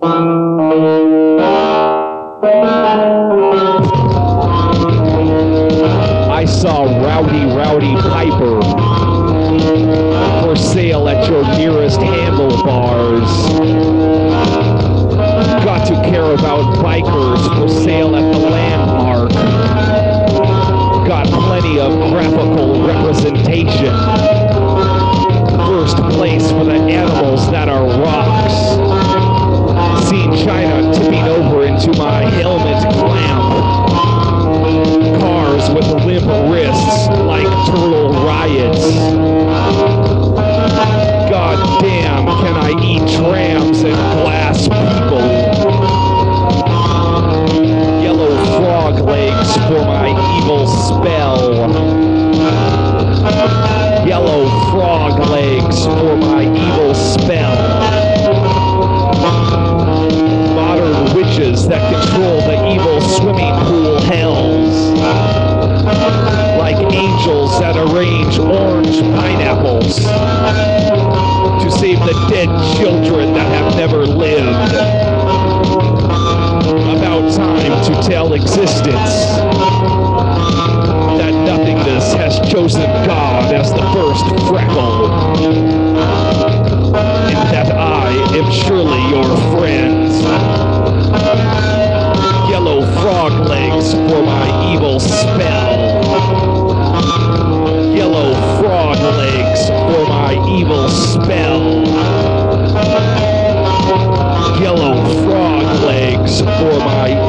I saw Rowdy Piper for sale at your nearest handlebars. Got to care about bikers for sale at the landmark. Got plenty of graphical representation. First place for the animals that are rocks. Seen China tipping over into my helmet clamp. Cars with limp wrists like turtle riots. God damn, can I eat trams and glass people? Yellow frog legs for my evil spell. Yellow frog legs for my evil spell. Modern witches that control the evil swimming pool hells. Like angels that arrange orange pineapples to save the dead children that have never lived. About time to tell existence that nothingness has chosen God as the first freckle, and that I am surely your friend. Yellow frog legs for my evil spell. Yellow frog legs for my evil spell. Yellow frog legs for my